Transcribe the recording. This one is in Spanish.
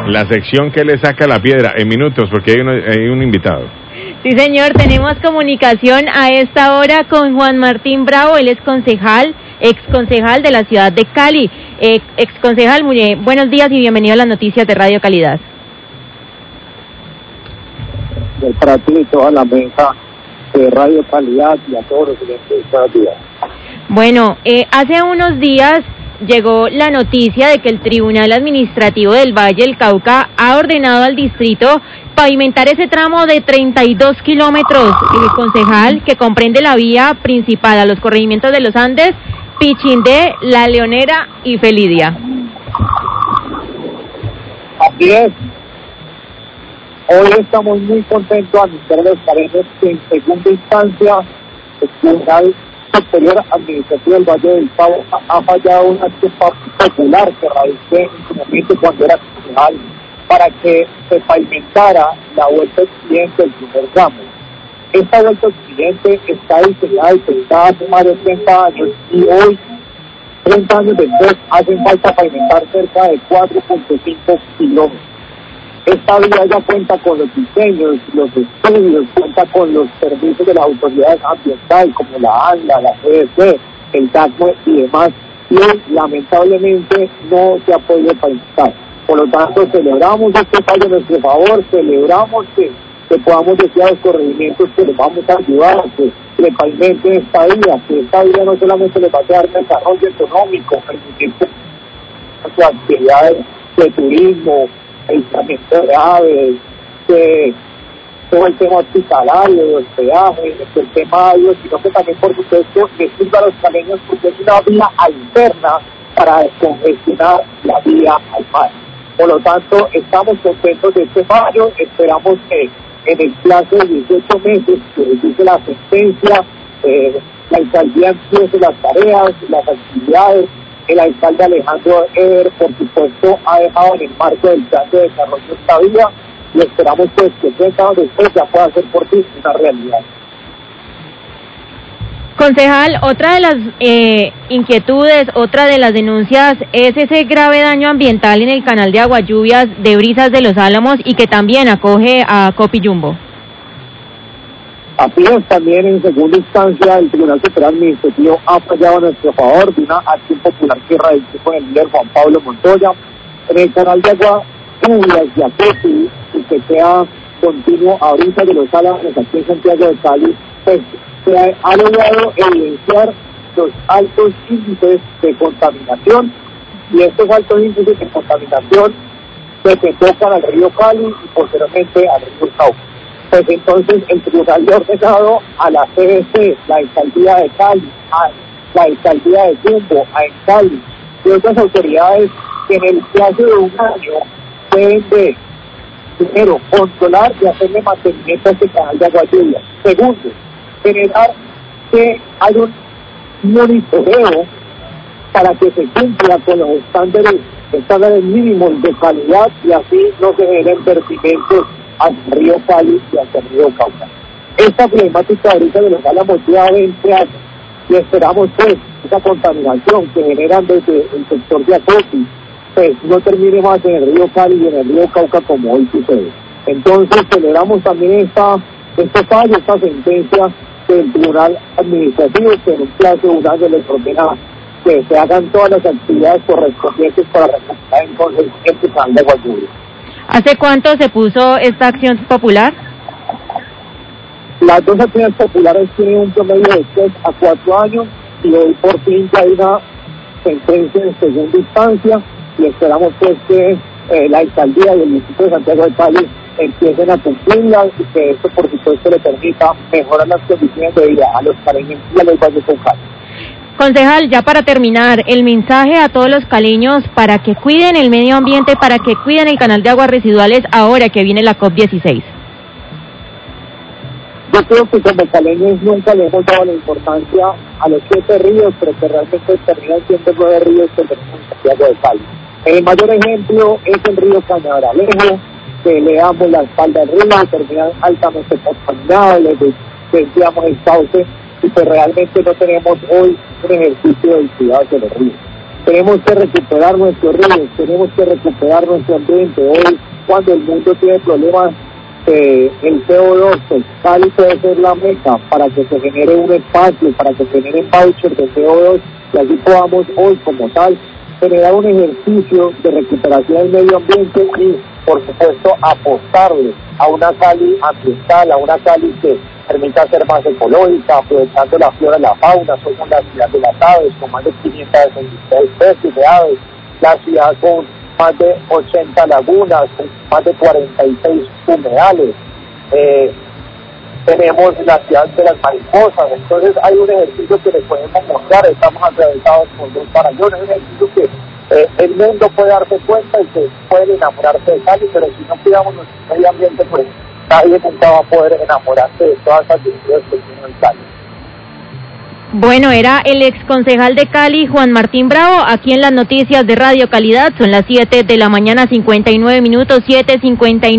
La sección que le saca la piedra en minutos, porque hay un invitado. Sí, señor, tenemos comunicación a esta hora con Juan Martín Bravo, él es ex concejal de la ciudad de Cali. Ex concejal, buenos días y bienvenido a las noticias de Radio Calidad. Para ti y toda la mesa de Radio Calidad y a todos los clientes de esta ciudad. Bueno, hace unos días llegó la noticia de que el Tribunal Administrativo del Valle del Cauca ha ordenado al distrito pavimentar ese tramo de 32 kilómetros, concejal, que comprende la vía principal a los corregimientos de los Andes, Pichindé, La Leonera y Felidia. Así es. Hoy estamos muy contentos a anunciar a los caleños que en segunda instancia el Tribunal Superior Administrativo del Valle del Cauca ha fallado un acto popular que radicé en su momento cuando era concejal para que se pavimentara la vuelta occidente del primer tramo. Esta vuelta occidente está diseñada y pensada hace más de 30 años y hoy, 30 años después, hacen falta pavimentar cerca de 4.5 kilómetros. Esta vía ya cuenta con los diseños, los estudios, cuenta con los servicios de las autoridades ambientales como la ANLA, la CDC, el DACME y demás, y hoy lamentablemente no se ha podido pavimentar. Por lo tanto, celebramos este fallo a nuestro favor, celebramos que podamos decir a los corregimientos que les vamos a ayudar a que le pavimenten esta vía, que esta vía no solamente les va a dar desarrollo económico, permitir sus actividades de turismo, aislamiento de aves, todo el tema hospitalario, de hospedaje, el tema aéreo, sino que también, por supuesto, le sirva a los caleños porque es una vía alterna para descongestionar la vía al mar. Por lo tanto, estamos contentos de este fallo, esperamos que en el plazo de 18 meses que dice la sentencia, la alcaldía empiece las tareas, las actividades. El alcalde Alejandro Eber, por supuesto, ha dejado en el marco del plan de desarrollo esta vía y esperamos pues que 30 años después ya pueda ser por fin una realidad. Concejal, otra de las inquietudes, otra de las denuncias es ese grave daño ambiental en el canal de agualluvias de Brisas de los Álamos y que también acoge a Copijumbo. Así es, también en segunda instancia el Tribunal Superior Administrativo ha fallado a nuestro favor de una acción popular que radicó con el líder Juan Pablo Montoya en el canal de agualluvias de Acopi y que sea continuo a Brisas de los Álamos aquí en Santiago de Cali, pues se ha logrado evidenciar los altos índices de contaminación y estos altos índices de contaminación se tocan al río Cali y posteriormente al río Cauca. Pues entonces el tribunal le ha ordenado a la CDC, la alcaldía de Cali, a la alcaldía de Jumbo, a Cali y otras autoridades que en el plazo de un año deben de, primero, controlar y hacerle mantenimiento a este canal de agualluvias. Segundo, generar que haya un monitoreo para que se cumpla con los estándares mínimos de calidad y así no se generen vertimientos hacia el río Cali y hacia el río Cauca. Esta problemática ahorita de los Álamos lleva 20 años y esperamos pues esa contaminación que generan desde el sector de Acopi pues no termine más en el río Cali y en el río Cauca como hoy sucede. Entonces celebramos también este fallo, esta sentencia del Tribunal Administrativo que en un plazo de un año les ordena que se hagan todas las actividades correspondientes para recuperar entonces este canal de agualluvias. ¿Hace cuánto se puso esta acción popular? Las dos acciones populares tienen un promedio de 3 a 4 años y hoy por fin ya hay una sentencia en segunda instancia y esperamos pues que la alcaldía y el municipio de Santiago de Cali empiecen a cumplirlas y que esto por supuesto le permita mejorar las condiciones de vida a los caleños y a los valles de Cali. Concejal, ya para terminar, el mensaje a todos los caleños para que cuiden el medio ambiente, para que cuiden el canal de aguas residuales ahora que viene la COP16. Yo creo que como caleños nunca le hemos dado la importancia a los 7 ríos, pero que realmente terminan siendo 9 ríos que tenemos en Santiago de Cali. El mayor ejemplo es el río Cañaveralejo, que le damos la espalda al río, terminan altamente contaminados, les desviamos el cauce y que realmente no tenemos hoy un ejercicio del cuidado de los ríos. Tenemos que recuperar nuestros ríos, tenemos que recuperar nuestro ambiente. Hoy, cuando el mundo tiene problemas, el CO2, pues Cali puede ser la meca para que se genere un espacio, para que se generen vouchers de CO2 y así podamos hoy como tal generar un ejercicio de recuperación del medio ambiente y, por supuesto, apostarle a una Cali ambiental, a una Cali que permita ser más ecológica, aprovechando la flora y la fauna. Somos la ciudad de las aves, con más de 563 especies de aves, la ciudad con más de 80 lagunas, con más de 46 humedales. Tenemos la ciudad de las mariposas. Entonces hay un ejercicio que les podemos mostrar. Estamos atravesados por dos farallones, un ejercicio que el mundo puede darse cuenta y que puede enamorarse de Cali, pero si no cuidamos nuestro medio ambiente, pues nadie nunca va a poder enamorarse de todas las virtudes que tiene el Cali. Bueno, era el exconcejal de Cali, Juan Martín Bravo, aquí en las noticias de Radio Calidad. Son las 7 de la mañana, 59 minutos, 7:59.